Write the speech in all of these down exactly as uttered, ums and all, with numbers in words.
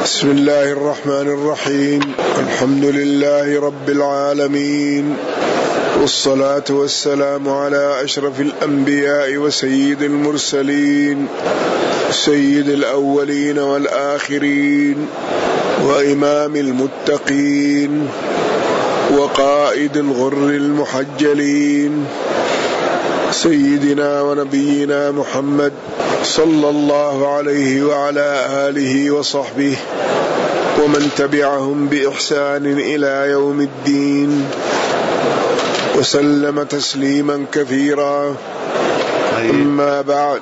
بسم الله الرحمن الرحيم. الحمد لله رب العالمين، والصلاة والسلام على أشرف الأنبياء وسيد المرسلين، سيد الأولين والآخرين، وإمام المتقين، وقائد الغر المحجلين، سيدنا ونبينا محمد صلى الله عليه وعلى آله وصحبه ومن تبعهم بإحسان إلى يوم الدين، وسلم تسليما كثيرا. أما بعد،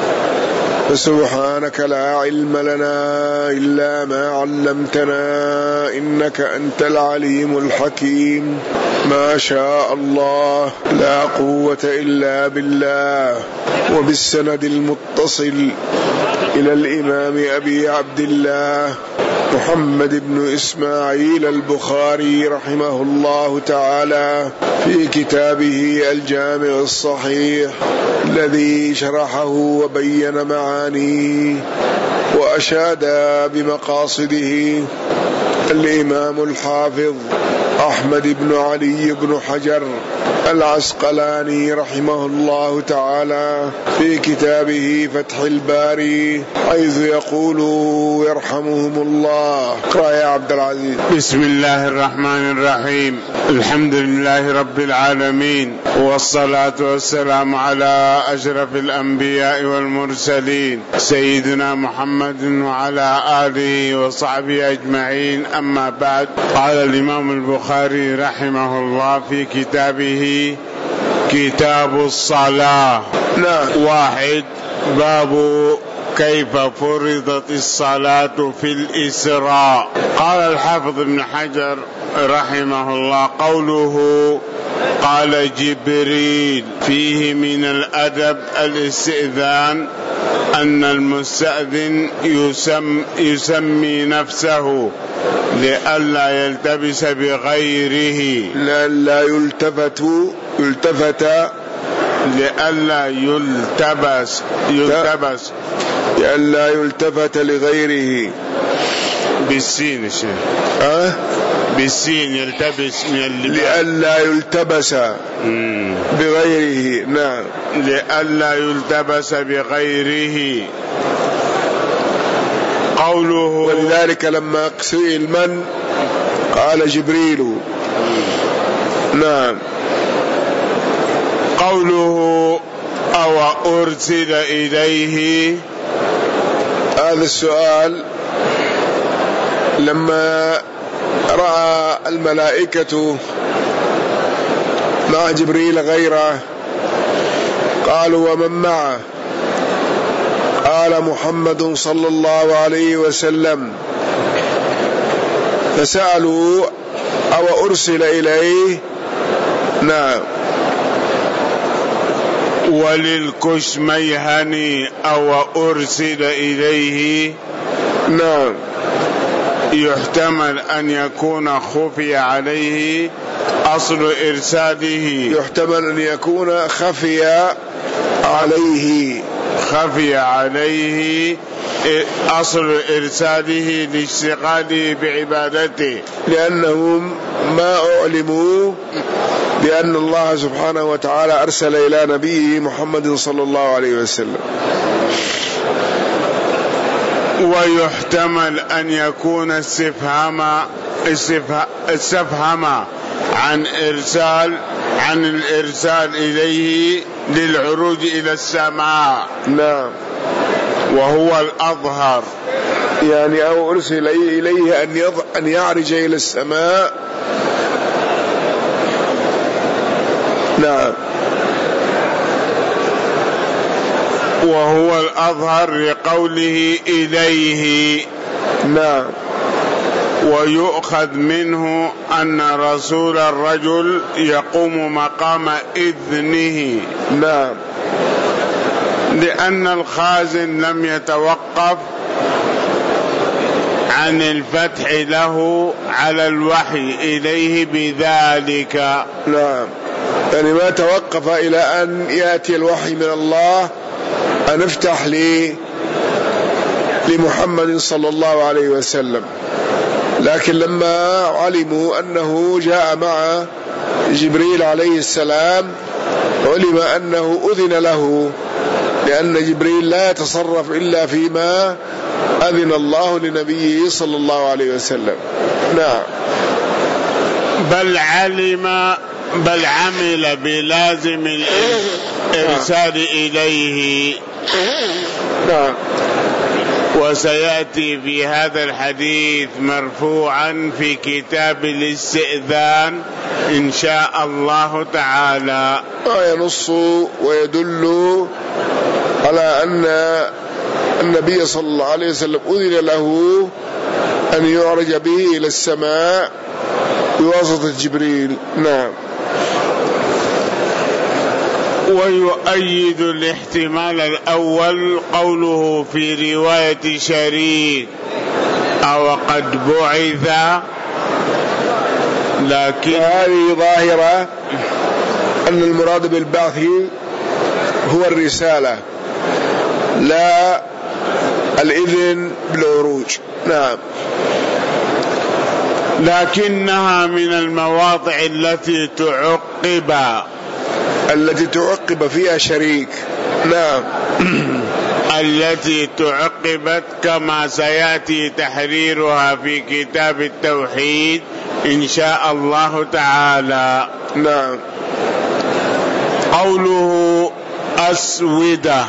فسبحانك لا علم لنا إلا ما علمتنا إنك أنت العليم الحكيم. ما شاء الله لا قوة إلا بالله. وبالسند المتصل إلى الإمام أبي عبد الله محمد بن إسماعيل البخاري رحمه الله تعالى في كتابه الجامع الصحيح الذي شرحه وبين معانيه وأشاد بمقاصده الإمام الحافظ أحمد بن علي بن حجر العسقلاني رحمه الله تعالى في كتابه فتح الباري، حيث يقول يرحمهم الله. اقرأ يا عبد العزيز. بسم الله الرحمن الرحيم. الحمد لله رب العالمين، والصلاة والسلام على أشرف الأنبياء والمرسلين سيدنا محمد وعلى آله وصحبه أجمعين. أما بعد، قال الإمام البخاري رحمه الله في كتابه كتاب الصلاة. نعم. واحد، باب كيف فرضت الصلاة في الإسراء. قال الحافظ ابن حجر رحمه الله: قوله قال جبريل فيه من الأدب الاستئذان، أن المستأذن يسم يسمي نفسه لئلا يلتبس بغيره، لئلا يلتفت يلتفت لئلا يلتبس يلتبس لئلا يلتفت لغيره بالسين الشيء أه؟ بالسين يلتبس من اللباس، لئلا يلتبس مم. بغيره. نعم، لئلا يلتبس بغيره. قوله، ولذلك لما سئل من قال جبريل. نعم. قوله أو أرسل إليه، هذا السؤال لما رأى الملائكة مع جبريل غيره قالوا: ومن معه؟ قال: محمد صلى الله عليه وسلم. فسألوا: أو أرسل إليه؟ نعم. وللكشميهني أو أرسل إليه؟ نعم. يحتمل أن يكون خفي عليه أصل إرساله، يحتمل أن يكون خفي عليه خفي عليه أصل إرساله لاشتغاله بعبادته، لأنهم ما أعلموا بأن الله سبحانه وتعالى أرسل إلى نبيه محمد صلى الله عليه وسلم. ويحتمل أن يكون استفهام استفهام عن إرسال عن الإرسال إليه للعروج إلى السماء. نعم. وهو الأظهر، يعني أو أرسل إليه أن أن يعرج إلى السماء. نعم. وهو الأظهر لقوله إليه. نعم. ويؤخذ منه أن رسول الرجل يقوم مقام إذنه. نعم. لأن الخازن لم يتوقف عن الفتح له على الوحي إليه بذلك. نعم. يعني ما توقف إلى أن يأتي الوحي من الله أن افتح لي لمحمد صلى الله عليه وسلم، لكن لما علموا أنه جاء مع جبريل عليه السلام علم أنه أذن له، لأن جبريل لا يتصرف إلا فيما أذن الله لنبيه صلى الله عليه وسلم. نعم. بل علم بل عمل بلازم الإرسال إليه. نعم. وسيأتي في هذا الحديث مرفوعا في كتاب الاستئذان إن شاء الله تعالى، وينص ويدل على أن النبي صلى الله عليه وسلم أذن له أن يعرج به إلى السماء بواسطة جبريل. نعم. ويؤيد الاحتمال الأول قوله في رواية شريك أو قد بعث، لكن هذه ظاهرة أن المراد بالبعث هو الرسالة لا الإذن بالعروج. نعم. لكنها من المواضع التي تعقب التي تعقب فيها شريك. نعم. التي تعقبت كما سيأتي تحريرها في كتاب التوحيد إن شاء الله تعالى. نعم. قوله أسودة،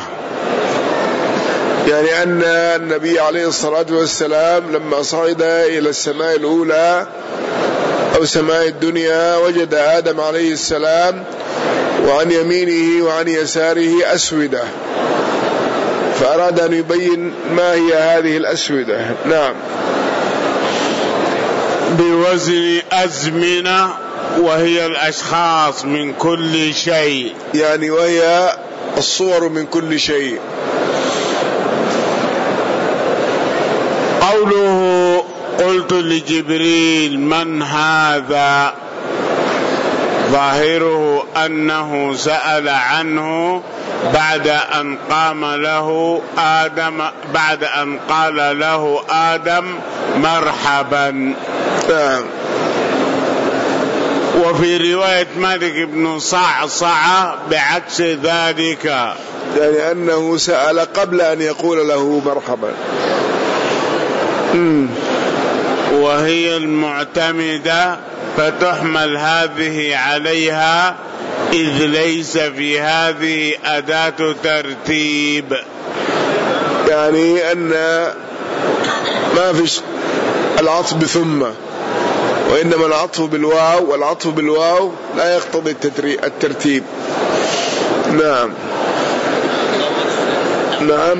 يعني أن النبي عليه الصلاة والسلام لما صعد إلى السماء الأولى أو سماء الدنيا وجد آدم عليه السلام وعن يمينه وعن يساره أسودة، فأراد أن يبين ما هي هذه الأسودة. نعم. بوزن أزمنة، وهي الأشخاص من كل شيء، يعني وهي الصور من كل شيء. قوله قلت لجبريل من هذا، ظاهره أنه سأل عنه بعد أن قام له آدم بعد أن قال له آدم مرحبا. نعم. وفي رواية مالك بن صعصع بعكس ذلك، يعني أنه سأل قبل أن يقول له مرحبا. مم. وهي المعتمدة، فتحمل هذه عليها إذ ليس في هذه أداة ترتيب، يعني أن ما فيش العطف بثم، وإنما العطف بالواو، والعطف بالواو لا يقتضي الترتيب. نعم. نعم.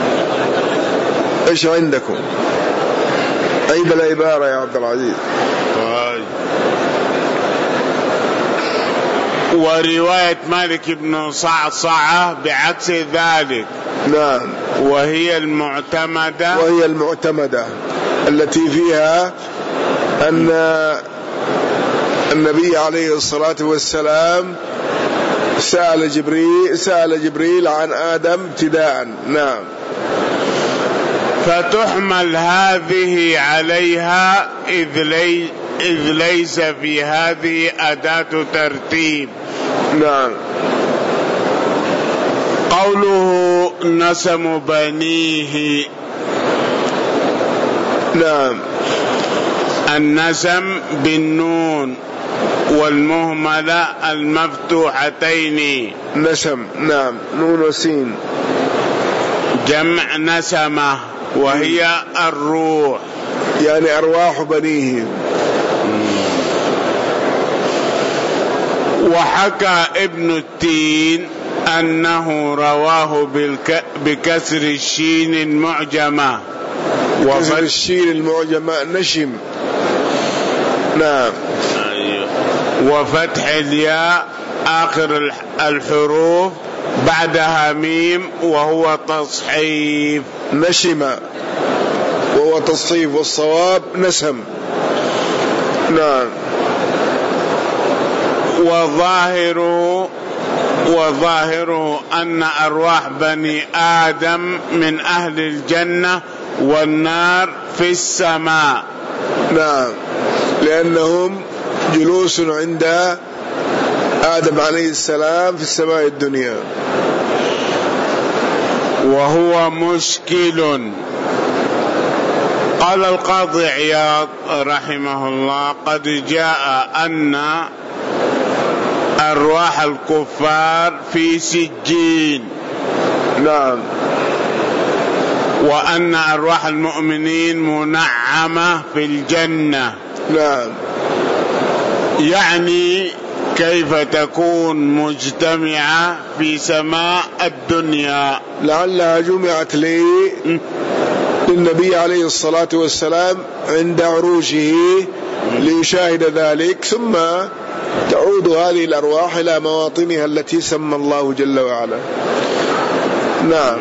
إيش عندكم؟ عيب العبارة يا عبد العزيز. ورواية مالك بن صعصعة بعكس ذلك. نعم. وهي المعتمدة وهي المعتمدة التي فيها أن النبي عليه الصلاة والسلام سأل جبريل سأل جبريل عن آدم ابتداء. نعم. فتحمل هذه عليها إذ, لي إذ ليس في هذه أداة ترتيب. نعم. قوله نسم بنيه. نعم. النسم بالنون والمهملة المفتوحتين. نسم. نعم. نون وسين. جمع نسمة، وهي الروح، يعني أرواح بنيه. وحكى ابن التين أنه رواه بالك... بكسر الشين المعجمة وكسر الشين المعجمة نشم. نعم. وفتح الياء آخر الحروف بعدها ميم وهو تصحيف. نشم وهو تصحيف، والصواب نسم. نعم. وظاهره وظاهره أن أرواح بني آدم من أهل الجنة والنار في السماء. نعم، لأنهم جلوس عند آدم عليه السلام في السماء الدنيا. وهو مشكل. قال القاضي عياض رحمه الله: قد جاء أن أرواح الكفار في سجين. نعم. وأن أرواح المؤمنين منعمة في الجنة. نعم. يعني كيف تكون مجتمعة في سماء الدنيا؟ لعلها جمعت لي للنبي عليه الصلاة والسلام عند عروجه ليشاهد ذلك، ثم تعود هذه الأرواح إلى مواطنها التي سمى الله جل وعلا. نعم.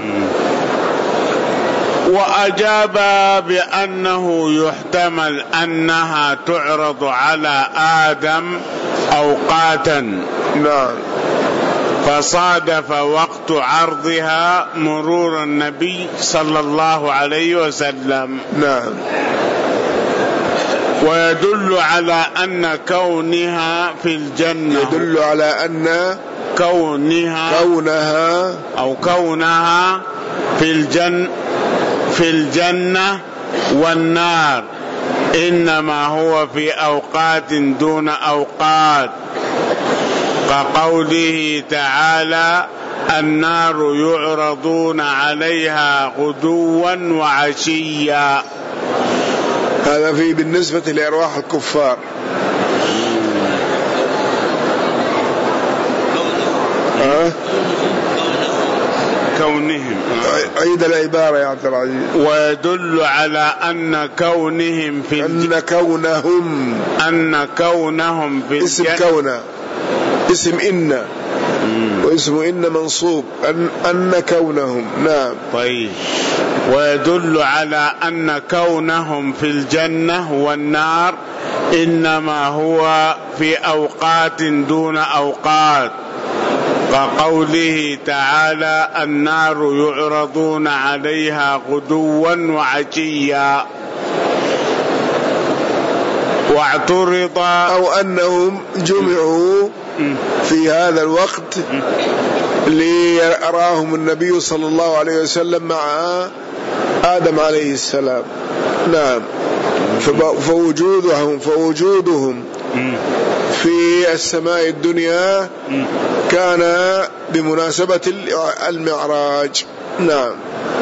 وأجاب بأنه يحتمل أنها تعرض على آدم أوقاتا. نعم. فصادف وقت عرضها مرور النبي صلى الله عليه وسلم. نعم. ويدل على أن كونها في الجنة يدل على أن كونها كونها أو كونها في الجنة في الجنة والنار إنما هو في أوقات دون أوقات، كقوله تعالى: النار يعرضون عليها غدوا وعشيا. هذا في بالنسبة لأرواح الكفار. أه؟ كونهم. عيد العبارة يا عبد العزيز. ويدل على أن كونهم في أن كونهم أن كونهم في اسم كون اسم إن واسم إن منصوب أن أن كونهم. نعم. طيب. ويدل على أن كونهم في الجنة والنار إنما هو في أوقات دون أوقات، كقوله تعالى: النار يعرضون عليها غدوا وعشيا. واعترض أو أنهم جمعوا في هذا الوقت ليراهم النبي صلى الله عليه وسلم مع آدم عليه السلام. نعم. فوجودهم فوجودهم في السماء الدنيا كان بمناسبة المعراج. نعم.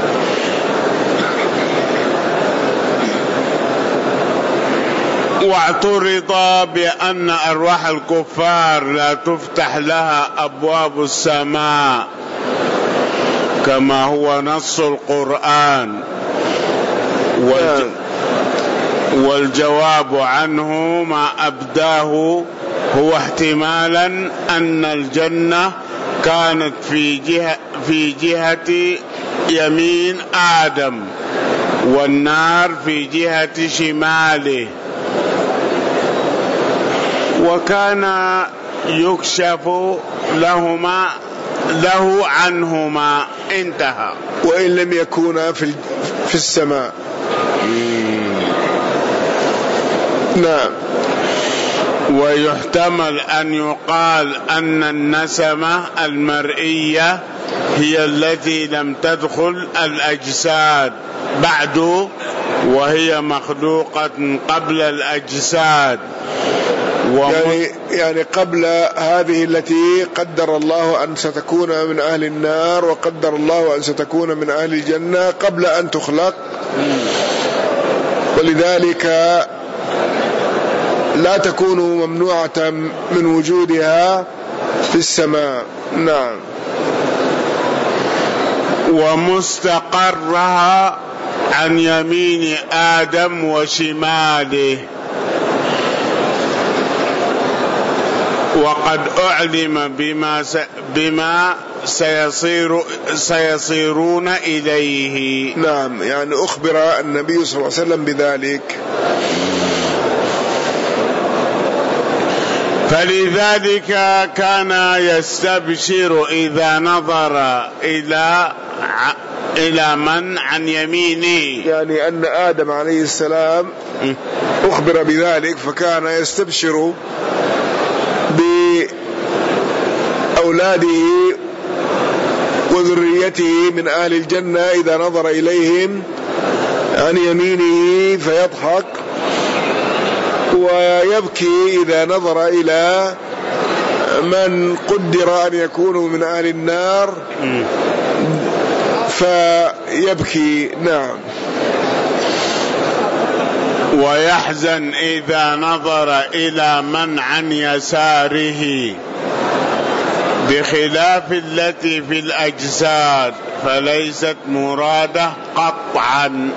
واعترض بأن أرواح الكفار لا تفتح لها أبواب السماء كما هو نص القرآن، والج... والجواب عنه ما أبداه هو احتمالا أن الجنة كانت في جهة في جهة يمين آدم، والنار في جهة شماله، وكان يكشف لهما له عنهما. انتهى. وإن لم يكونا في في السماء. نعم. ويحتمل أن يقال أن النسمة المرئية هي التي لم تدخل الأجساد بعد، وهي مخلوقة قبل الأجساد، يعني يعني قبل هذه التي قدر الله أن ستكون من أهل النار، وقدر الله أن ستكون من أهل الجنة قبل أن تخلق، ولذلك لا تكون ممنوعة من وجودها في السماء. نعم. ومستقرها عن يمين آدم وشماله. وقد أعلم بما س... بما سيصير سيصيرون إليه. نعم، يعني أخبر النبي صلى الله عليه وسلم بذلك. فلذلك كان يستبشر إذا نظر إلى إلى من عن يمينه، يعني أن آدم عليه السلام أخبر بذلك فكان يستبشر بأولاده وذريته من أهل الجنة إذا نظر إليهم عن يمينه فيضحك، ويبكي إذا نظر إلى من قدر أن يكونوا من أهل النار فيبكي. نعم. ويحزن إذا نظر إلى من عن يساره، بخلاف التي في الأجساد فليست مرادة قطعا،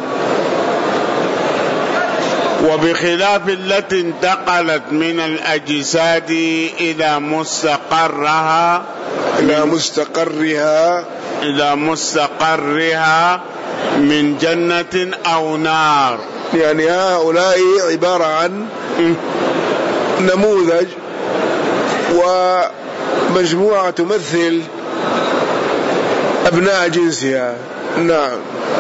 وبخلاف التي انتقلت من الأجساد إلى مستقرها إلى مستقرها إلى مستقرها من جنة أو نار. يعني هؤلاء عبارة عن نموذج ومجموعة تمثل أبناء جنسها. نعم.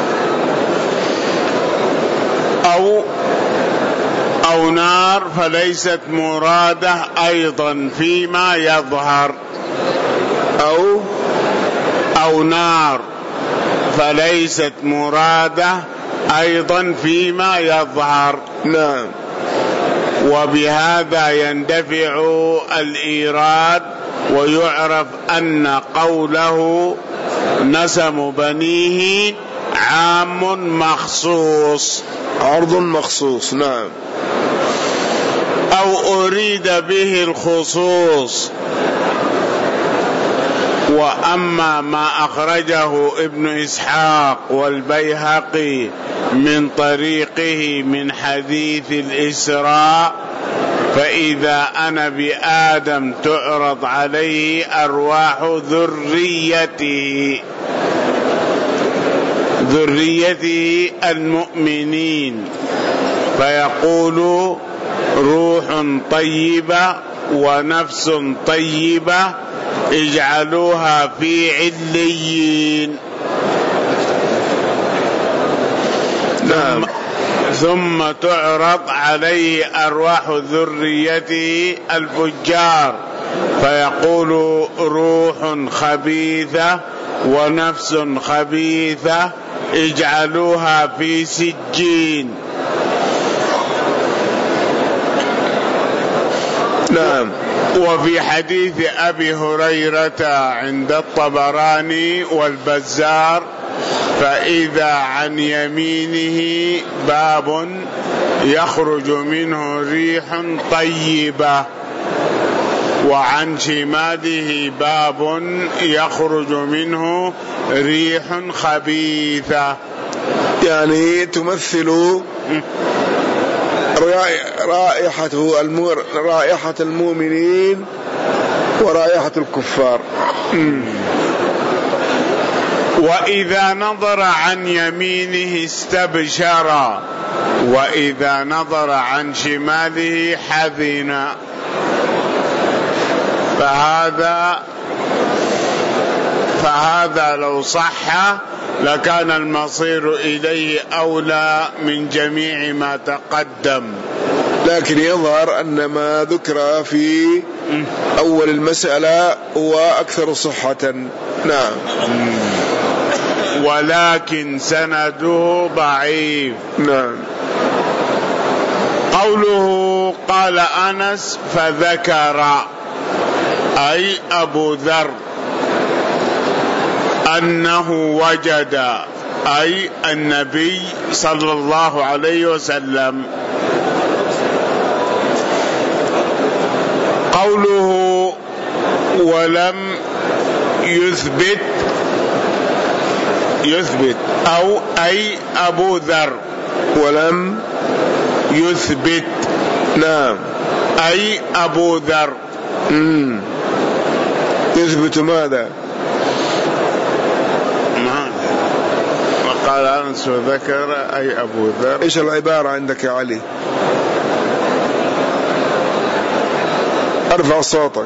أو أو نار فليست مرادة أيضا فيما يظهر، أو أو نار فليست مرادة أيضا فيما يظهر. نعم. وبهذا يندفع الإيراد، ويعرف أن قوله نسم بنيه عام مخصوص، عرض مخصوص. نعم. أو أريد به الخصوص. وأما ما أخرجه ابن إسحاق والبيهقي من طريقه من حديث الإسراء، فإذا أنا بآدم تعرض عليه أرواح ذريته ذريته المؤمنين، فيقول روح طيبة ونفس طيبة اجعلوها في عليين. نعم. ثم تعرض عليه أرواح ذريته الفجار، فيقول روح خبيثة ونفس خبيثة اجعلوها في سجين. نعم. وفي حديث أبي هريرة عند الطبراني والبزار، فإذا عن يمينه باب يخرج منه ريح طيبة، وعن شماله باب يخرج منه ريح خبيثة. يعني تمثل رائحة رائحة المؤمنين ورائحة الكفار. وإذا نظر عن يمينه استبشر، وإذا نظر عن شماله حزن. فهذا فهذا لو صح لكان المصير إليه أولى من جميع ما تقدم، لكن يظهر أن ما ذكر في أول المسألة هو أكثر صحة. نعم. ولكن سنده ضعيف. نعم. قوله قال أنس فذكر، أي أبو ذر، أنه وجد، أي النبي صلى الله عليه وسلم. قوله ولم يثبت يثبت أو أي أبو ذر ولم يثبت. نعم. أي أبو ذر. مم. يثبت ماذا؟ وقال أنس وذكر أي أبو ذر. إيش العبارة عندك يا علي؟ ارفع صوتك.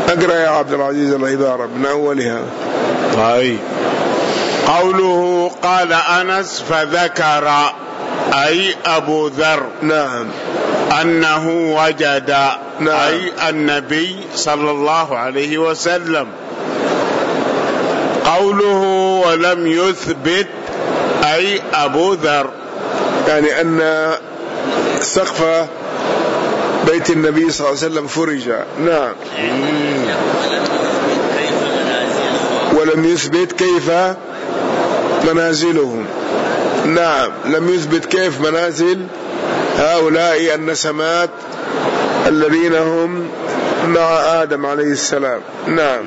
أقرأ يا عبد العزيز العبارة من أولها. طيب. قوله قال أنس فذكر أي أبو ذر نعم أنه وجد نعم. أي النبي صلى الله عليه وسلم. قوله ولم يثبت أي أبو ذر يعني أن سقف بيت النبي صلى الله عليه وسلم فرج. نعم. ولم يثبت كيف منازلهم. نعم لم يثبت كيف منازل هؤلاء النسمات الذين هم مع آدم عليه السلام. نعم.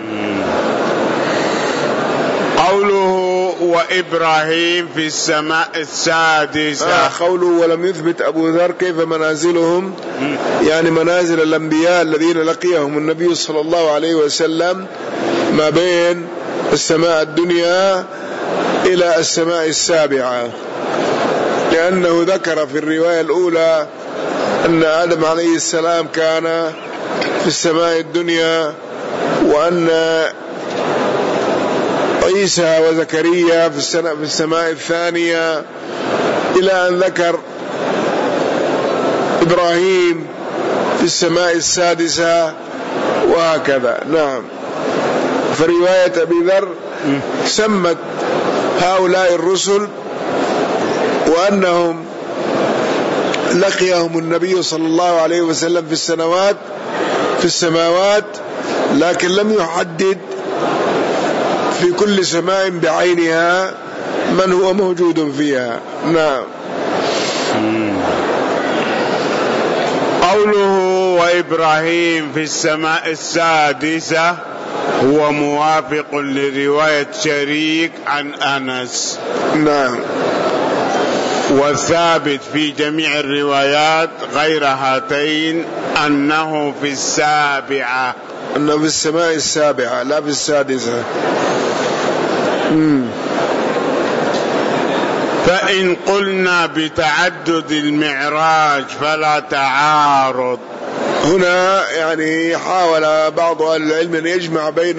قوله وإبراهيم في السماء السادسة. آه قوله ولم يثبت أبو ذر كيف منازلهم، يعني منازل الأنبياء الذين لقيهم النبي صلى الله عليه وسلم ما بين السماء الدنيا إلى السماء السابعة، لأنه ذكر في الرواية الأولى أن آدم عليه السلام كان في السماء الدنيا، وأن عيسى وزكريا في السماء الثانية، إلى أن ذكر إبراهيم في السماء السادسة وهكذا. نعم. فرواية أبي ذر سمت هؤلاء الرسل وأنهم لقيهم النبي صلى الله عليه وسلم في السنوات في السماوات، لكن لم يحدد في كل سماء بعينها من هو موجود فيها. نعم. قوله وإبراهيم في السماء السادسة هو موافق لرواية شريك عن أنس. نعم. والثابت في جميع الروايات غير هاتين أنه في السابعة، أنه في السماء السابعة لا في السادسة. مم. فإن قلنا بتعدد المعراج فلا تعارض. هنا يعني حاول بعض أهل العلم أن يجمع بين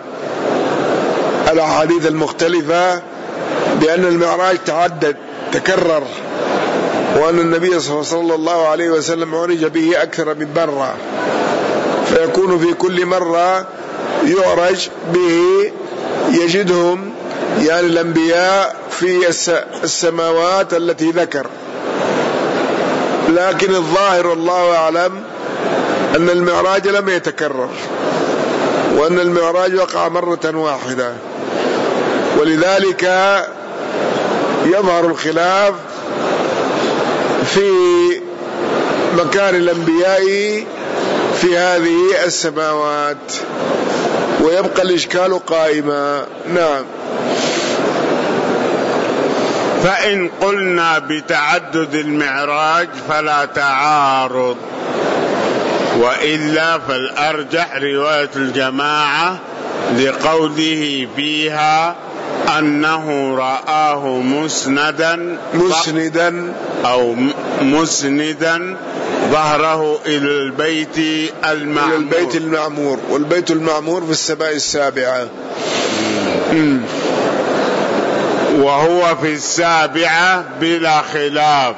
الأحاديث المختلفة بأن المعراج تعدد تكرر، وأن النبي صلى الله عليه وسلم عرج به أكثر من مرة، فيكون في كل مرة يعرج به يجدهم يعني الأنبياء في السماوات التي ذكر. لكن الظاهر والله أعلم أن المعراج لم يتكرر، وأن المعراج وقع مرة واحدة، ولذلك يظهر الخلاف في مكان الأنبياء في هذه السماوات، ويبقى الإشكال قائما. نعم. فإن قلنا بتعدد المعراج فلا تعارض، وإلا فالأرجح رواية الجماعة لقوله فيها أنه رآه مسندا مسندا أو مسندا ظهره إلى البيت المعمور. إلى البيت المعمور، والبيت المعمور في السماء السابعة. م. وهو في السابعة بلا خلاف.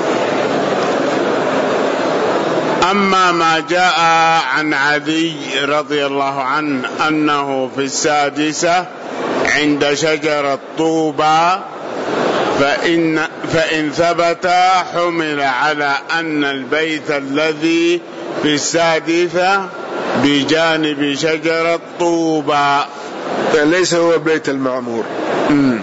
أما ما جاء عن علي رضي الله عنه أنه في السادسة عند شجرة طوبى فإن, فإن ثبت حمل على أن البيت الذي في السادسة بجانب شجرة طوبى، ليس هو البيت المعمور. م.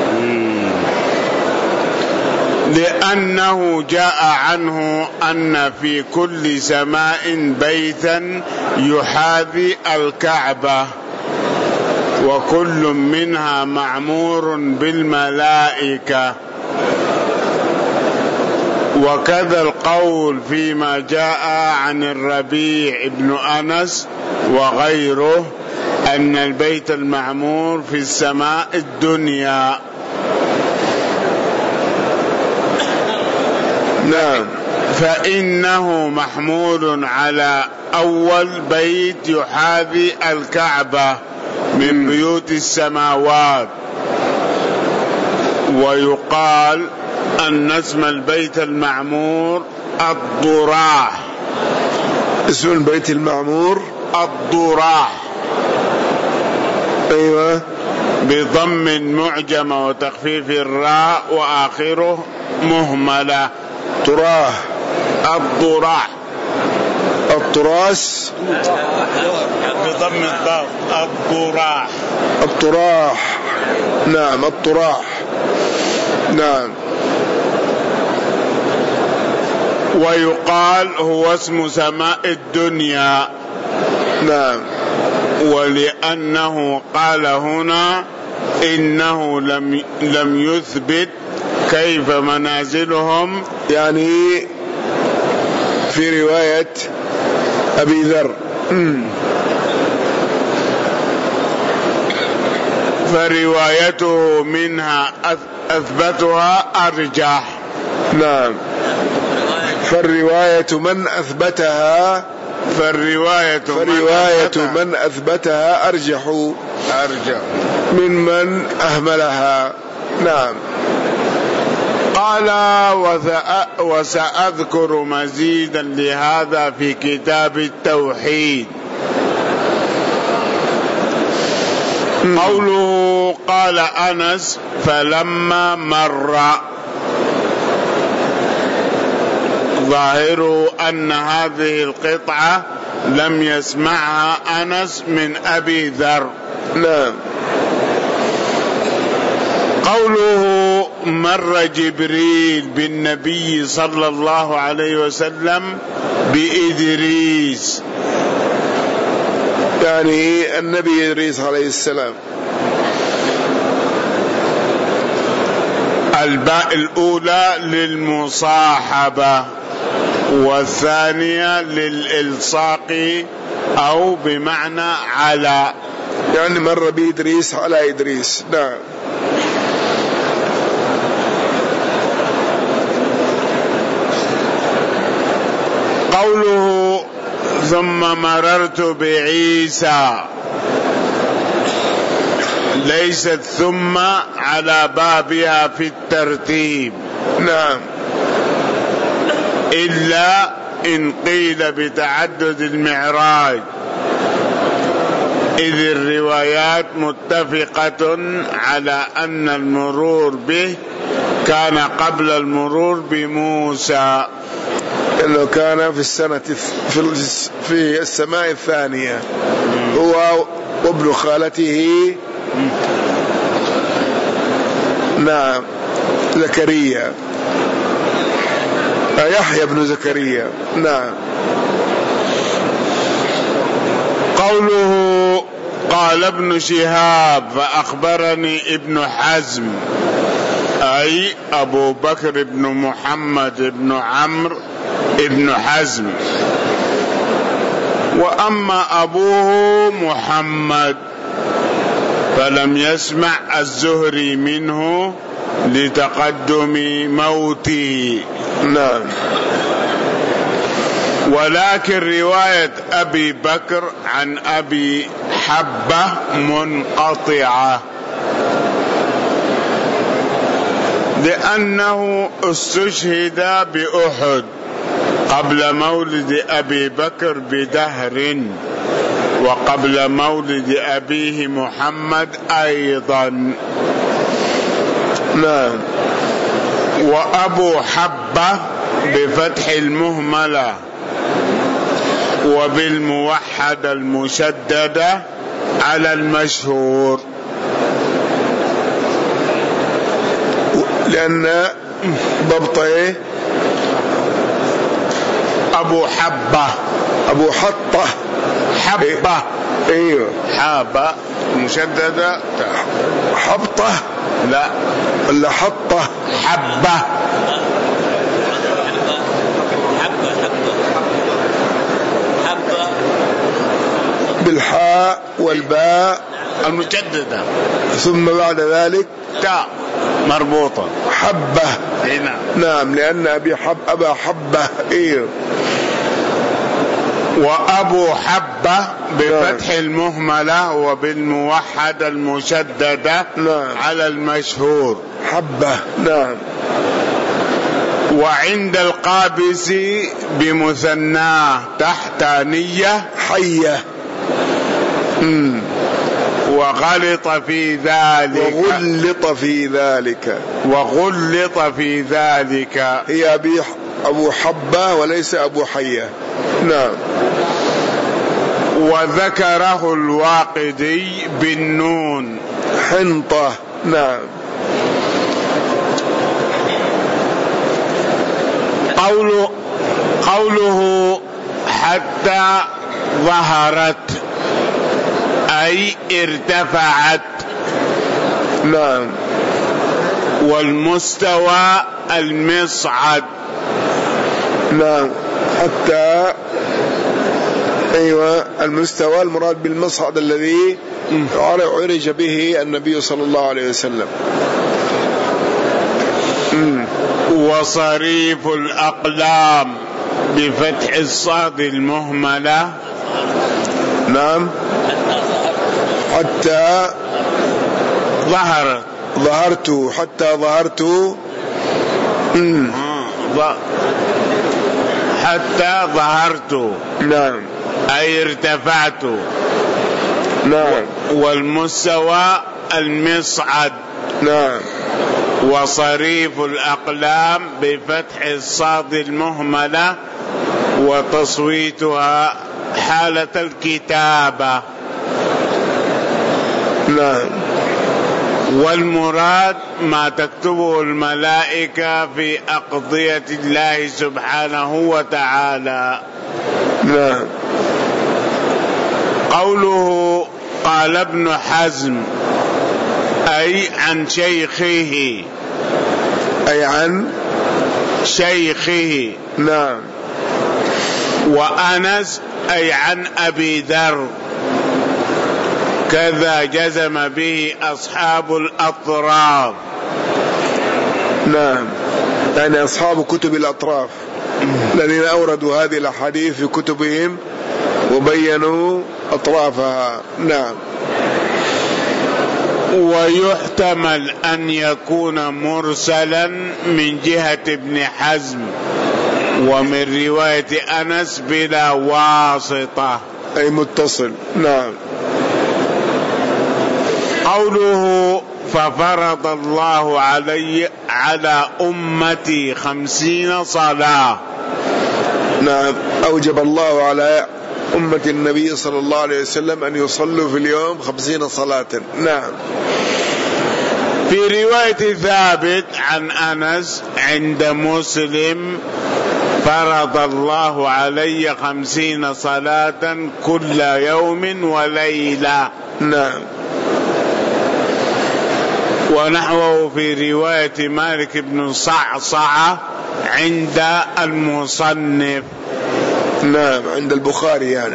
لأنه جاء عنه أن في كل سماء بيتا يحاذي الكعبة، وكل منها معمور بالملائكة. وكذا القول فيما جاء عن الربيع بن أنس وغيره أن البيت المعمور في السماء الدنيا. نعم. فإنه محمول على أول بيت يحاذي الكعبة من بيوت السماوات. ويقال أن اسم البيت المعمور الضراح. اسم البيت المعمور الضراح. أيوة، بضم معجمة وتخفيف الراء وآخره مهملة. تراه. الضراح. الطراس بضم الضاد. الضراح. الطراح. نعم، الطراح. نعم. ويقال هو اسم سماء الدنيا. نعم. ولأنه قال هنا إنه لم لم يثبت كيف منازلهم، يعني في رواية أبي ذر. فروايته منها أثبتها أرجح. نعم. فالرواية من أثبتها فالرواية فرواية من, من أثبتها أرجح أرجح من من أهملها. نعم. قال وسأذكر مزيدا لهذا في كتاب التوحيد. قوله قال أنس فلما مر، ظاهر أن هذه القطعة لم يسمعها أنس من أبي ذر. نعم. قوله مر جبريل بالنبي صلى الله عليه وسلم بإدريس، يعني النبي إدريس عليه السلام. الباء الأولى للمصاحبة والثانية للإلصاق أو بمعنى على، يعني مر بإدريس على إدريس. نعم. قوله ثم مررت بعيسى، ليست ثم على بابها في الترتيب. نعم. إلا إن قيل بتعدد المعراج، إذ الروايات متفقة على أن المرور به كان قبل المرور بموسى، إنه كان في السنة في السماء الثانية هو وابن خالته. نعم، زكريا، يحيى بن زكريا. نعم. قوله قال ابن شهاب فأخبرني ابن حزم، أي أبو بكر بن محمد بن عمرو ابن حزم، وأما أبوه محمد فلم يسمع الزهري منه لتقدم موته. نعم. ولكن رواية أبي بكر عن أبي حبة منقطعة، لأنه استشهد بأحد قبل مولد أبي بكر بدهر، وقبل مولد أبيه محمد أيضا. نعم. وأبو حبة بفتح المهملة وبالموحدة المشددة على المشهور، لأن ضبطه أبو حبة. أبو حطة. حبة. ايوه، حابة مشددة. حبطة. لا، ولا حطة. حبة. بالحاء والباء المشددة، ثم بعد ذلك تاء. مربوطة حبة. نعم نعم لأن أبي حب أبا حبة. إيه. وأبو حبة بفتح المهملة وبالموحدة المشددة نعم. على المشهور حبة. نعم. وعند القابس بمثناه تحتانية حية. مم. وغلط في ذلك وغلط في ذلك وغلط في ذلك هي أبي أبو حبة وليس أبو حية. نعم. وذكره الواقدي بالنون حنطة. نعم. قوله, قوله حتى ظهرت أي ارتفعت. نعم. والمستوى المصعد. نعم. حتى أيوة المستوى المراد بالمصعد الذي عرج به النبي صلى الله عليه وسلم. م. وصريف الأقلام بفتح الصاد المهملة. نعم. حتى ظهرت ظهرت حتى ظهرت. م. حتى ظهرت. نعم. أي ارتفعت. نعم. والمستوى المصعد. نعم. وصريف الأقلام بفتح الصاد المهملة وتصويتها حالة الكتابة. نعم. والمراد ما تكتبه الملائكة في أقضية الله سبحانه وتعالى. نعم. قوله قال ابن حزم أي عن شيخه. أي عن شيخه. نعم. وأنس أي عن أبي ذر، كذا جزم به أصحاب الأطراف. نعم، يعني أصحاب كتب الأطراف الذين أوردوا هذه الأحاديث في كتبهم وبينوا أطرافها. نعم. ويحتمل أن يكون مرسلا من جهة ابن حزم ومن رواية أنس بلا واسطة، أي متصل. نعم. قوله ففرض الله علي على أمتي خمسين صلاة. نعم، أوجب الله على أمة النبي صلى الله عليه وسلم أن يصلوا في اليوم خمسين صلاة. نعم. في رواية ثابت عن أنس عند مسلم فرض الله علي خمسين صلاة كل يوم وليلة. نعم. ونحوه في رواية مالك بن صعصعة عند المصنف. نعم، عند البخاري يعني.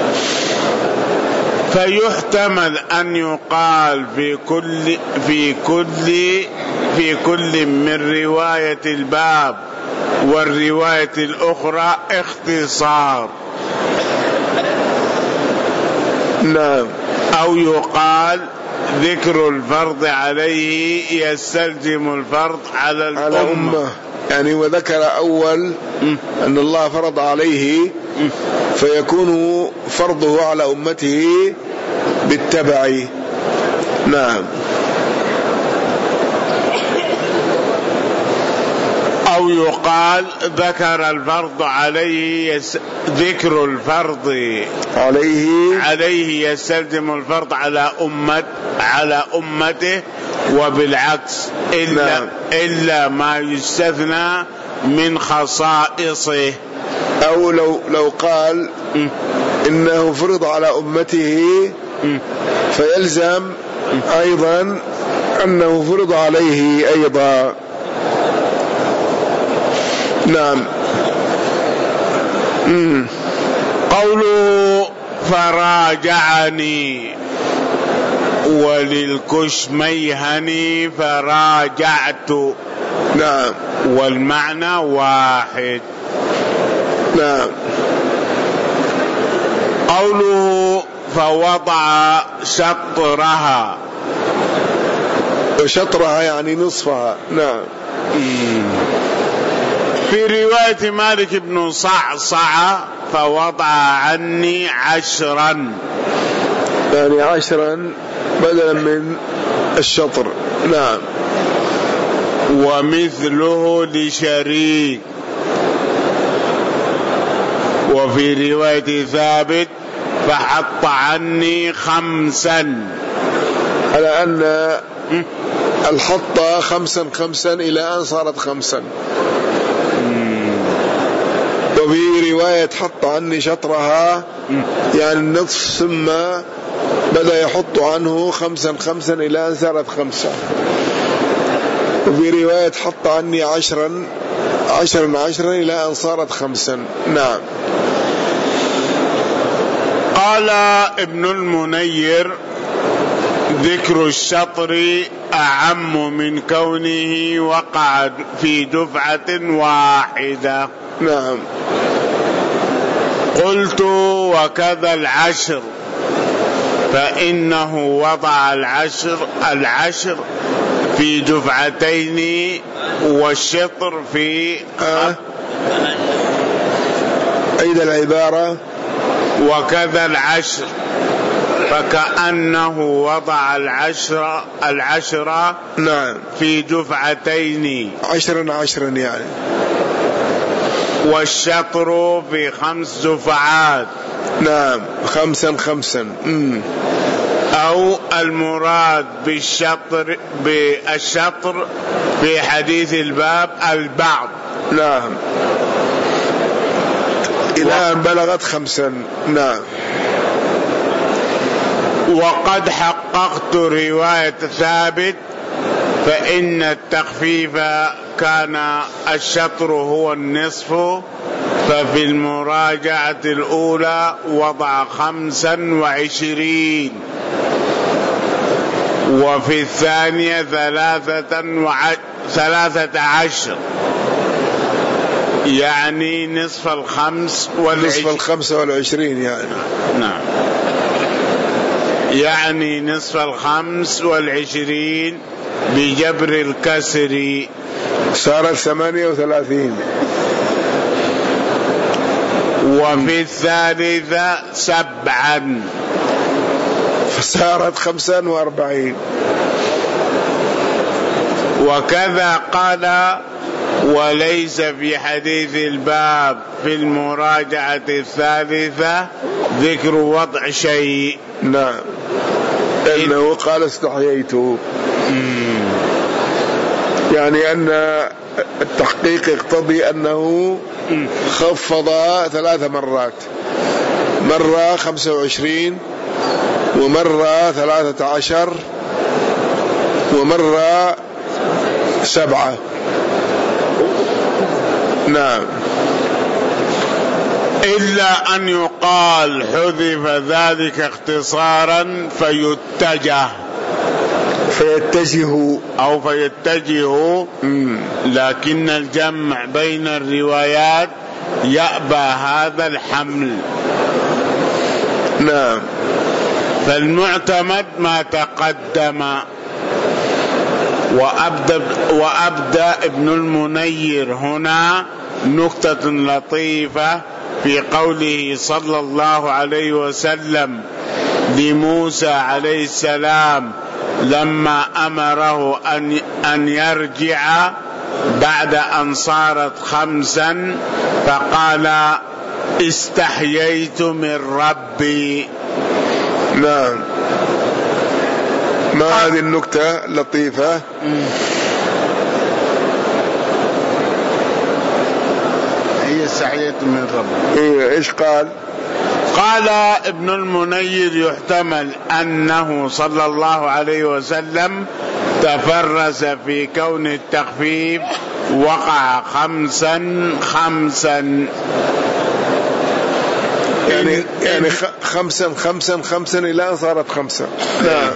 فيحتمل أن يقال في كل في كل في كل من رواية الباب والرواية الأخرى اختصار. نعم. أو يقال ذكر الفرض عليه يستلزم الفرض على الأمة, على أمة. يعني وذكر أول أن الله فرض عليه فيكون فرضه على أمته بالتبع. نعم. أو يقال ذكر الفرض عليه يس... ذكر الفرض عليه عليه يستلزم الفرض على أمة على أمته وبالعكس إلا نعم. إلا ما يستثنى من خصائصه. أو لو لو قال م. إنه فرض على أمته م. فيلزم أيضا أنه فرض عليه أيضا. نعم. قوله فراجعني وللكشميهني فراجعت. نعم. والمعنى واحد. نعم. قوله فوضع شطرها، وشطرها يعني نصفها. نعم. في رواية مالك بن صعصع فوضع عني عشرا، يعني عشرا بدلا من الشطر. نعم. ومثله لشريك. وفي رواية ثابت فحط عني خمسا، على أن الحطة خمسا خمسا إلى أن صارت خمسا. وفي رواية حط عني شطرها يعني النصف، ثم بدأ يحط عنه خمسا خمسا إلى أن صارت خمسة. وفي رواية حط عني عشرا عشرا عشرا إلى أن صارت خمسا. نعم. قال ابن المنير ذكر الشطر أعم من كونه وقع في دفعة واحدة. نعم. قلت وكذا العشر، فإنه وضع العشر العشر في دفعتين والشطر في آه. أيضا العبارة وكذا العشر، فكأنه وضع العشر العشر نعم في دفعتين عشرا عشرا يعني، والشطر في خمس دفعات. نعم خمسا خمسا. مم. أو المراد بالشطر بالشطر في حديث الباب البعض. نعم إلى أن بلغت خمسا. نعم. وقد حققت رواية ثابت فإن التخفيف كان الشطر هو النصف، ففي المراجعة الأولى وضع خمسا وعشرين، وفي الثانية ثلاثة وع... ثلاثة عشر، يعني نصف الخمس والعشرين. نصف الخمسة والعشرين يعني. نعم، يعني نصف الخمس والعشرين بجبر الكسر صارت ثمانية وثلاثين. وفي الثالثة سبعا فصارت خمسا وأربعين. وكذا قال وليس في حديث الباب في المراجعة الثالثة ذكر وضع شيء. نعم، إنه قال استحييته، يعني أن التحقيق يقتضي أنه خفض ثلاث مرات، مرة خمسة وعشرين، ومرة ثلاثة عشر، ومرة سبعة. نعم. إلا أن يقال حذف ذلك اختصارا فيتجه فيتجه أو فيتجه مم. لكن الجمع بين الروايات يأبى هذا الحمل. نعم. فالمعتمد ما تقدم. وأبدأ, وأبدأ ابن المنير هنا نكتة لطيفة في قوله صلى الله عليه وسلم لموسى عليه السلام لما أمره أن, أن يرجع بعد أن صارت خمسا، فقال استحييت من ربي. نعم. ما هذه النكتة لطيفة؟ هي استحييت من ربي. إيه إيش قال؟ قال ابن المنير يحتمل أنه صلى الله عليه وسلم تفرس في كون التخفيف وقع خمسا خمسا، يعني يعني خمسا خمسا خمسا إلى أن صارت خمسة. نعم.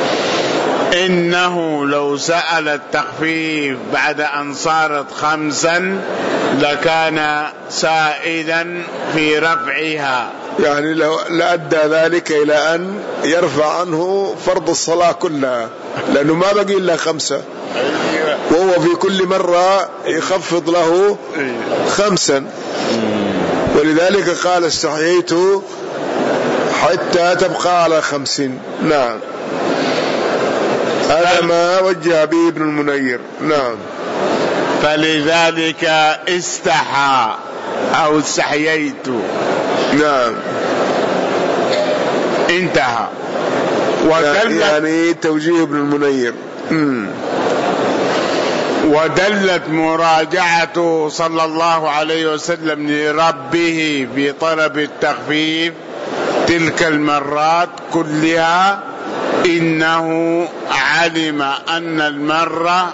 إنه لو سأل التخفيف بعد أن صارت خمسا لكان سائلا في رفعها، يعني لو لأدى ذلك إلى أن يرفع عنه فرض الصلاة كلها، لأنه ما بقي إلا خمسة وهو في كل مرة يخفض له خمسا، ولذلك قال استحييت حتى تبقى على خمسين. نعم، هذا ما وجه به ابن المنير. نعم. فلذلك استحى أو استحييت. نعم، انتهى. ودلت يعني توجيه ابن المنير. مم. ودلت مراجعته صلى الله عليه وسلم لربه في طلب التخفيف تلك المرات كلها إنه علم أن المرة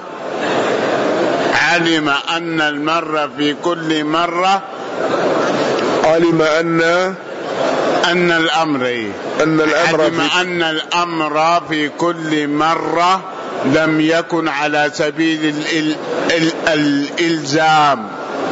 علم أن المرة في كل مرة علم أن أن الأمر أن الأمر علم في أن الأمر في كل مرة لم يكن على سبيل ال ال ال الإلزام،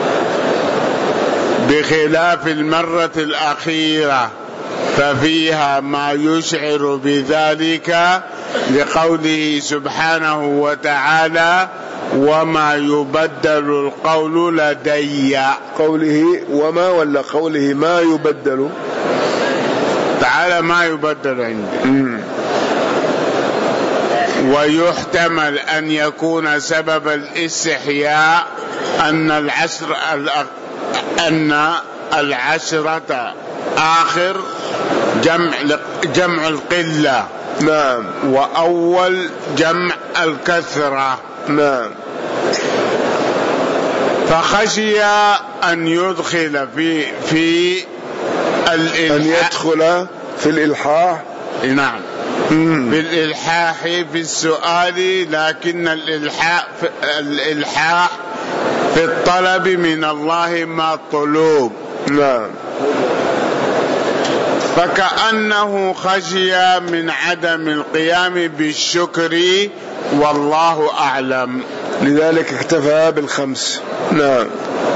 بخلاف المرة الأخيرة ففيها ما يشعر بذلك لقوله سبحانه وتعالى وما يبدل القول لدي. قوله وما ولا قوله ما يبدل؟ تعالى ما يبدل عندي. ويحتمل أن يكون سبب الاستحياء أن العشر أن العشرة آخر جمع جمع القلة. نعم. وأول جمع الكثرة. نعم. فخشي أن يدخل في في الإلحاح أن يدخل في الإلحاح. نعم. مم. في الإلحاح في السؤال، لكن الإلحاح في, الإلحاح في الطلب من الله مطلوب. نعم. فكأنه خشي من عدم القيام بالشكر والله أعلم، لذلك اكتفى بالخمس. نعم.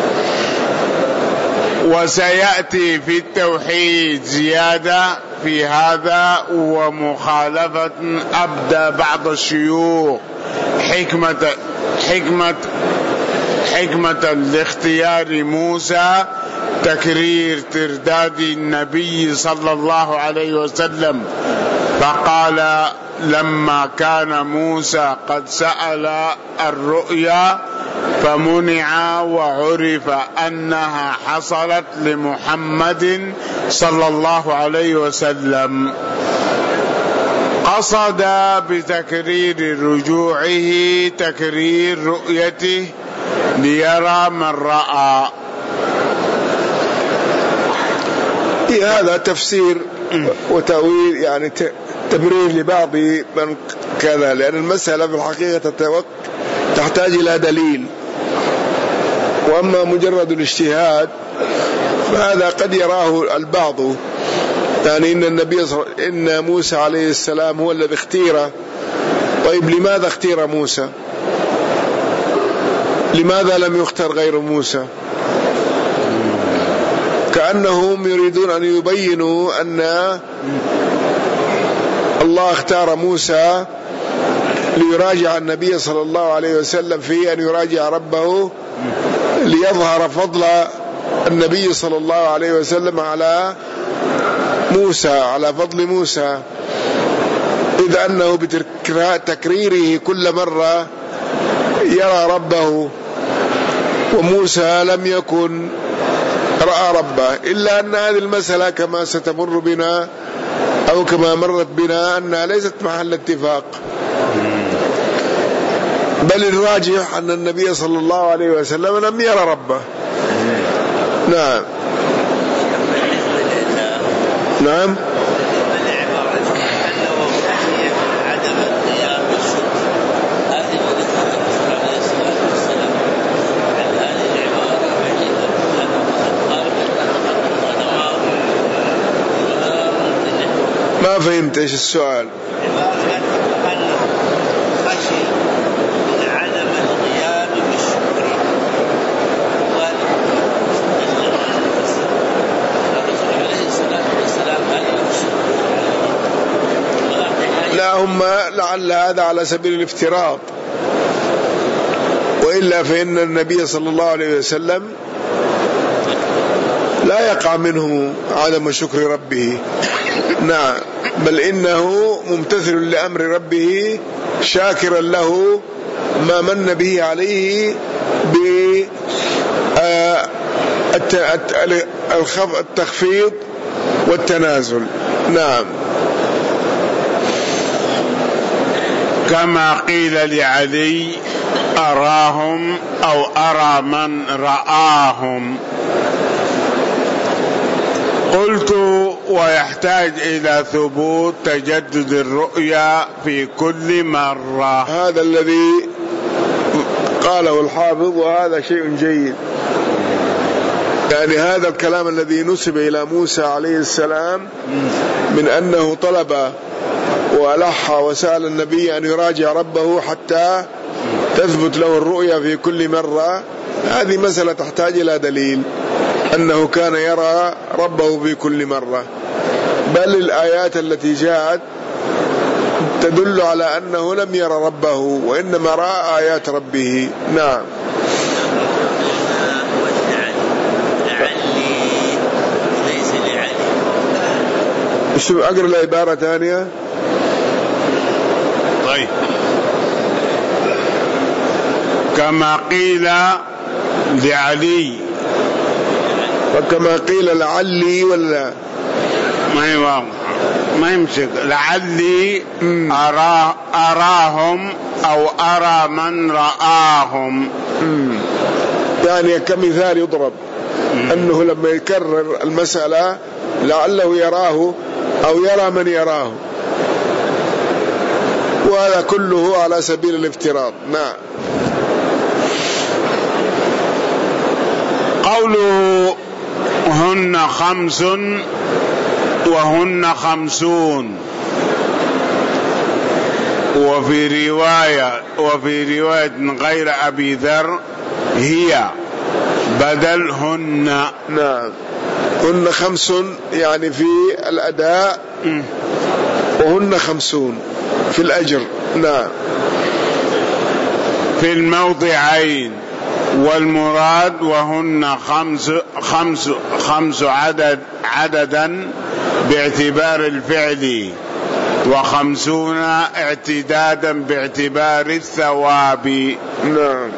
وسيأتي في التوحيد زيادة في هذا ومخالفة أبدى بعض الشيوخ حكمة حكمة حكمة لاختيار موسى تكرير ترداد النبي صلى الله عليه وسلم، فقال لما كان موسى قد سأل الرؤيا فمنع وعرف أنها حصلت لمحمد صلى الله عليه وسلم، قصد بتكرير رجوعه تكرير رؤيته ليرى من رأى. هذا تفسير وتأويل، يعني تبرير لبعض من كذا، لأن المسألة في الحقيقة تحتاج إلى دليل، وأما مجرد الاجتهاد فهذا قد يراه البعض، يعني إن النبي صلى إن موسى عليه السلام هو الذي اختير. طيب لماذا اختير موسى؟ لماذا لم يختر غير موسى؟ كأنهم يريدون أن يبينوا أن الله اختار موسى ليراجع النبي صلى الله عليه وسلم في أن يراجع ربه، ليظهر فضل النبي صلى الله عليه وسلم على موسى، على فضل موسى، إذ أنه بتكريره كل مرة يرى ربه، وموسى لم يكن رأى ربه، إلا أن هذه المسألة كما ستمر بنا أو كما مرت بنا أنها ليست محل اتفاق، بل الراجح أن النبي صلى الله عليه وسلم لم يرى ربه. نعم. نعم. ما فهمت إيش السؤال. خشي من عدم القيام بالشكر والرسول عليه الصلاة والسلام قال لا، هم لعل هذا على سبيل الافتراض، وإلا فإن النبي صلى الله عليه وسلم لا يقع منه عدم شكر ربه، نعم، بل إنه ممتثل لأمر ربه شاكرا له ما من به عليه بالتخفيض والتنازل. نعم. كما قيل لعلي أراهم أو أرى من رآهم. قلت ويحتاج إلى ثبوت تجدد الرؤيا في كل مرة. هذا الذي قاله الحافظ، وهذا شيء جيد. يعني هذا الكلام الذي نسب إلى موسى عليه السلام من أنه طلب وألح وسأل النبي أن يراجع ربه حتى تثبت له الرؤيا في كل مرة، هذه مسألة تحتاج إلى دليل أنه كان يرى ربه في كل مرة، بل الآيات التي جاءت تدل على أنه لم يرى ربه وإنما رأى آيات ربه. نعم. شو أقرأ العبارة ثانية؟ طيب. كما قيل لعلي، وكما قيل لعلي ولا ما يوام ما يمسك لعلي أرى أراهم أو أرى من رآهم. مم. يعني كمثال يضرب مم. أنه لما يكرر المسألة لعله يراه أو يرى من يراه، وهذا كله على سبيل الافتراض. نعم. قوله هن خمس وهن خمسون، وفي رواية وفي رواية غير أبي ذر هي بدل هن. نعم. هن خمس يعني في الأداء، وهن خمسون في الأجر. نعم. في الموضعين، والمراد وهن خمس خمس خمس عدد عددا باعتبار الفعل، وخمسون اعتدادا باعتبار الثواب. نعم.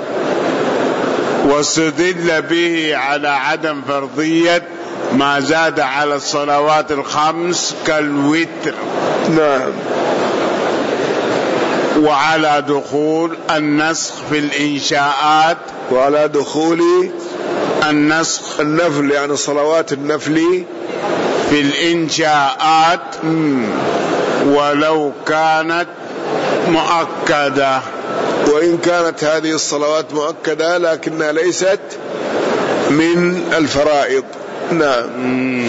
واستدل به على عدم فرضية ما زاد على الصلوات الخمس كالوتر. نعم. وعلى دخول النسخ في الإنشاءات، وعلى دخول النسخ النفل يعني صلوات النفل في الإنشاءات مم. ولو كانت مؤكدة، وإن كانت هذه الصلوات مؤكدة لكنها ليست من الفرائض. نعم.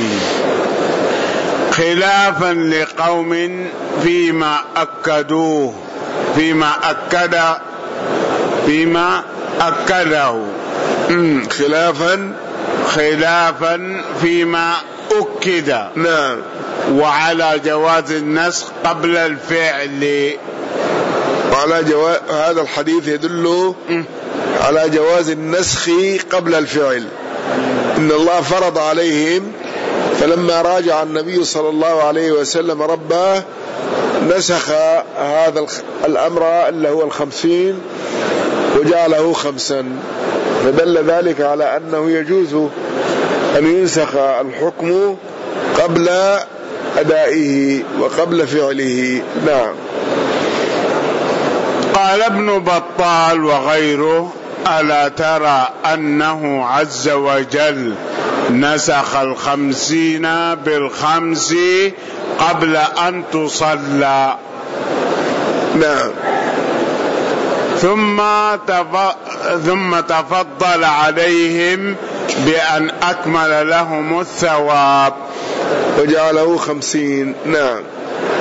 خلافا لقوم فيما أكدوه فيما أكد فيما أكده مم. خلافا خلافا فيما أكد. نعم. وعلى جواز النسخ قبل الفعل. وعلى جواز هذا الحديث يدل على جواز النسخ قبل الفعل. إن الله فرض عليهم، فلما راجع النبي صلى الله عليه وسلم ربه نسخ هذا الأمر اللي هو الخمسين وجعله خمسا، فدل ذلك على أنه يجوز أن ينسخ الحكم قبل أدائه وقبل فعله. نعم. قال ابن بطال وغيره: ألا ترى أنه عز وجل نسخ الخمسين بالخمس قبل أن تصلى. نعم. ثم ثم تفضل عليهم بأن أكمل لهم الثواب وجعله خمسين. نعم.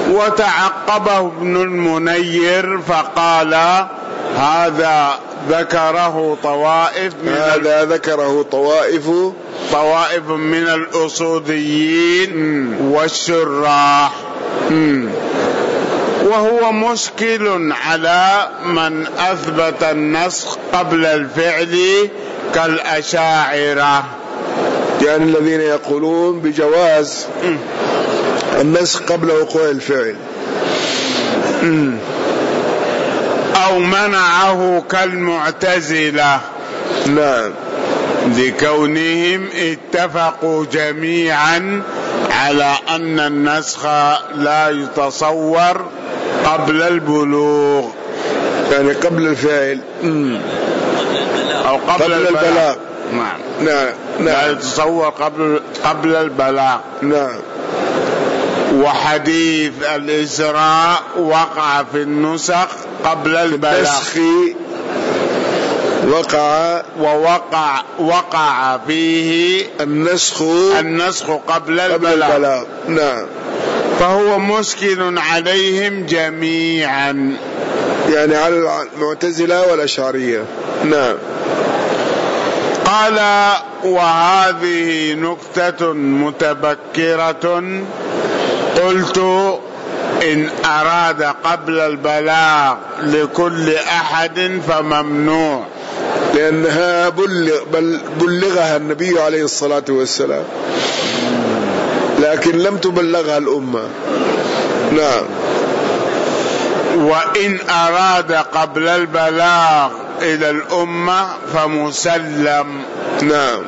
وتعقبه ابن المنير فقال هذا ذكره طوائف من هذا ذكره طوائف طوائف من الأصوليين والشراح، وهو مشكل على من أثبت النسخ قبل الفعل كالأشاعرة، يعني الذين يقولون بجواز النسخ قبل وقوع الفعل، أو منعه كالمعتزلة. نعم، لكونهم اتفقوا جميعا على أن النسخ لا يتصور قبل البلوغ، يعني قبل الفعل أو قبل, قبل البلاغ. البلاغ. نعم. نعم. لا نعم. يتصور قبل قبل البلاغ. نعم. وحديث الإسراء وقع في النسخ قبل البلاغ، النسخ وقع ووقع وقع فيه النسخ النسخ قبل, قبل البلاغ. البلاغ. نعم. فهو مشكل عليهم جميعا، يعني على المعتزلة والأشعرية. نعم. قال وهذه نكتة متبكرة، قلت إن أراد قبل البلاغ لكل أحد فممنوع، لأنها بلغ بل بلغها النبي عليه الصلاة والسلام، لكن لم تبلغها الأمة. نعم. وإن أراد قبل البلاغ إلى الأمة فمسلم. نعم.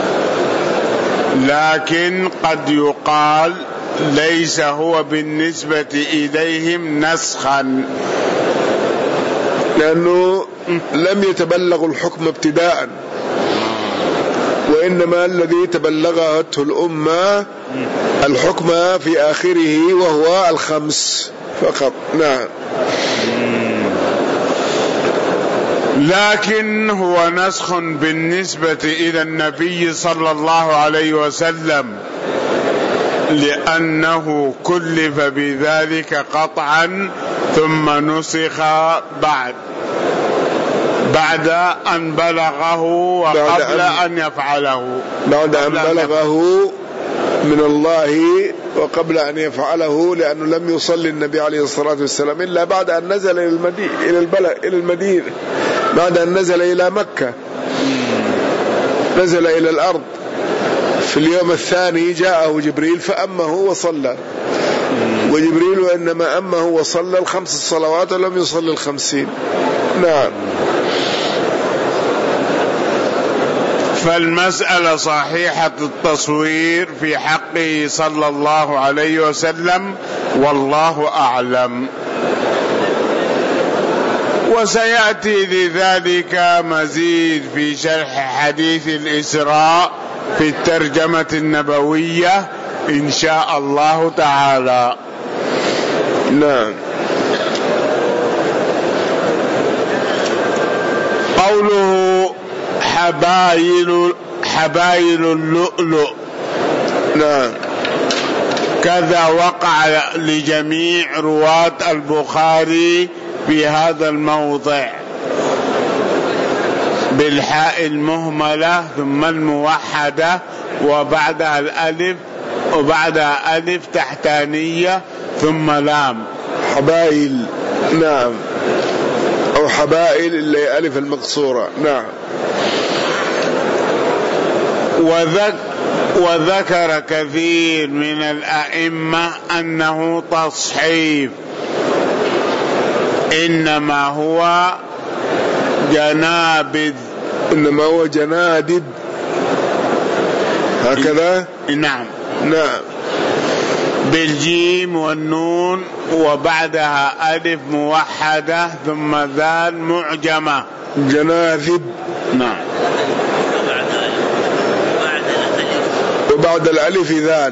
لكن قد يقال ليس هو بالنسبة إليهم نسخا، لأنه لم يتبلغوا الحكم ابتداء، وإنما الذي تبلغته الأمة الحكم في آخره وهو الخمس فقط. نعم. لكن هو نسخ بالنسبة إلى النبي صلى الله عليه وسلم، لأنه كلف بذلك قطعا ثم نسخ بعد بعد أن بلغه وقبل أن يفعله، بعد أن بلغه من الله وقبل أن يفعله، لأنه لم يصلي النبي عليه الصلاة والسلام إلا بعد أن نزل إلى المدينة إلى البلد إلى المدينة بعد أن نزل إلى مكة، نزل إلى الأرض في اليوم الثاني جاءه جبريل فأمه وصلى، وجبريل إنما أمه وصلى الخمس الصلوات ولم يصلي الخمسين. نعم. فالمسألة صحيحة التصوير في حقه صلى الله عليه وسلم، والله أعلم. وسيأتي لذلك مزيد في شرح حديث الإسراء في الترجمة النبوية إن شاء الله تعالى. نعم. قوله حبايل حبايل اللؤلؤ. نعم. كذا وقع لجميع رواة البخاري في هذا الموضع بالحاء المهملة ثم الموحدة وبعدها الألف وبعدها ألف تحتانية ثم لام. حبائل. نعم. أو حبائل اللي ألف المقصورة. نعم. وذك وذكر كثير من الأئمة أنه تصحيف، إنما هو جنابذ، إنما هو جنادب هكذا. نعم. نعم. بالجيم والنون وبعدها ألف موحدة ثم ذال معجمة. جناذب. نعم. وبعد الألف ذال.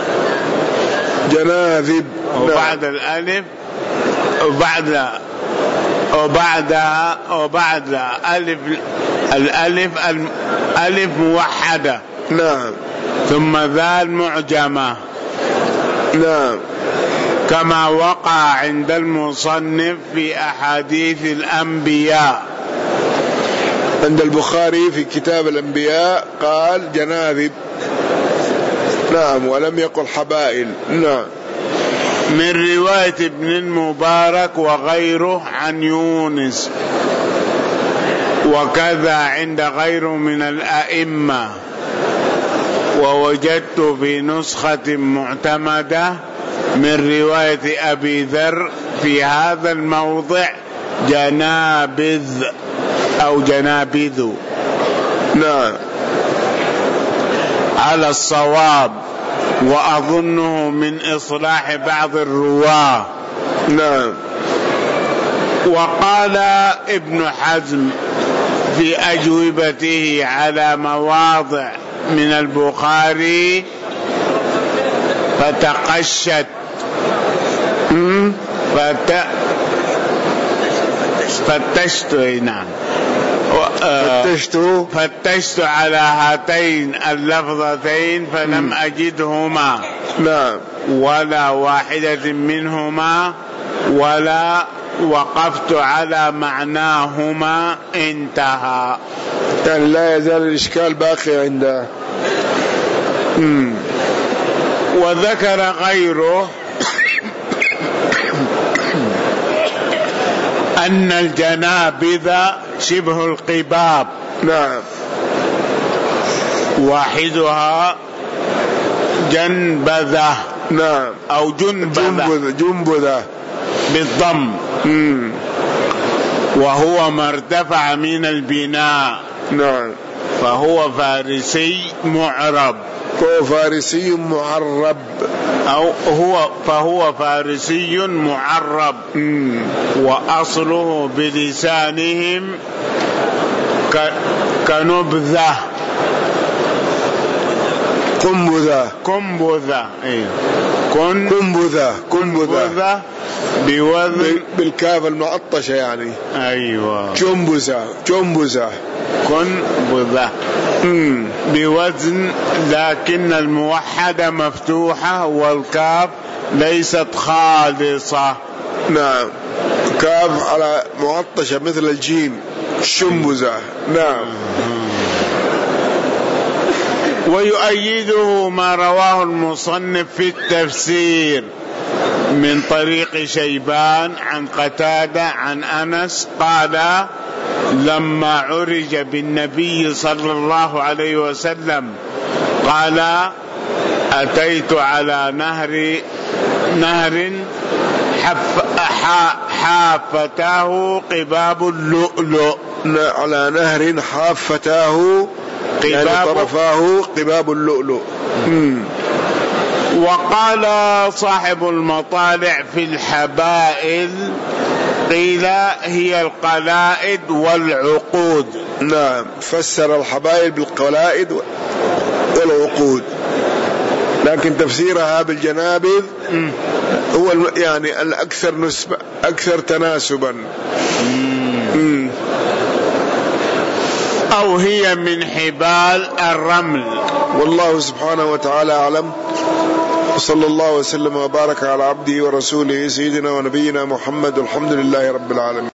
جناذب. وبعد نعم. الألف وبعد وبعدها وبعد ألف الألف ألف موحدة. نعم. ثم ذال معجمة. نعم. كما وقع عند المصنف في أحاديث الأنبياء. عند البخاري في كتاب الأنبياء قال جنابذ، نعم، ولم يقل حبائل. نعم. من رواية ابن المبارك وغيره عن يونس، وكذا عند غيره من الأئمة. ووجدت في نسخة معتمدة من رواية أبي ذر في هذا الموضع جنابذ أو جنابذ. نعم، على الصواب، وأظنه من إصلاح بعض الرواة. نعم. وقال ابن حزم في أجوبته على مواضع من البخاري فتقشت فت... فتشت نعم فتشت فتشت على هاتين اللفظتين فلم أجدهما، نعم، ولا واحدة منهما، ولا وقفت على معناهما. انتهى. يعني لا يزال الإشكال باقي عنده. مم. وذكر غيره أن الجنابذ شبه القباب، نعم، واحدها جنبذة، نعم، أو جنبذة جنبذة بالضم. مم. وهو ما ارتفع من البناء. نعم. فهو فارسي معرب. هو فارسي معرب، أو هو فهو فارسي معرب. مم. وأصله بلسانهم كنبذة، قنبذة، قنبذة، إيه. كن قنبذة، قنبذة بوزن بالكاف المعطشة يعني. أيوة. جنبذة، جنبذة، قنبذة بوزن، لكن الموحدة مفتوحة والكاف ليست خالصة. نعم، كاف على معطشة مثل الجيم، شنبذة. نعم. ويؤيده ما رواه المصنف في التفسير من طريق شيبان عن قتادة عن أنس قال: لما عرج بالنبي صلى الله عليه وسلم قال: أتيت على نهر نهر حف حافتاه قباب اللؤلؤ. على نهر حافتاه يعني طرفاه قباب اللؤلؤ. وقال صاحب المطالع في الحبائل: قيل هي القلائد والعقود. نعم، فسر الحبائل بالقلائد والعقود، لكن تفسيرها بالجنابذ هو يعني الأكثر نسبة، أكثر تناسبا. مم. أو هي من حبال الرمل. والله سبحانه وتعالى أعلم، وصلى الله وسلم وبارك على عبده ورسوله سيدنا ونبينا محمد، والحمد لله رب العالمين.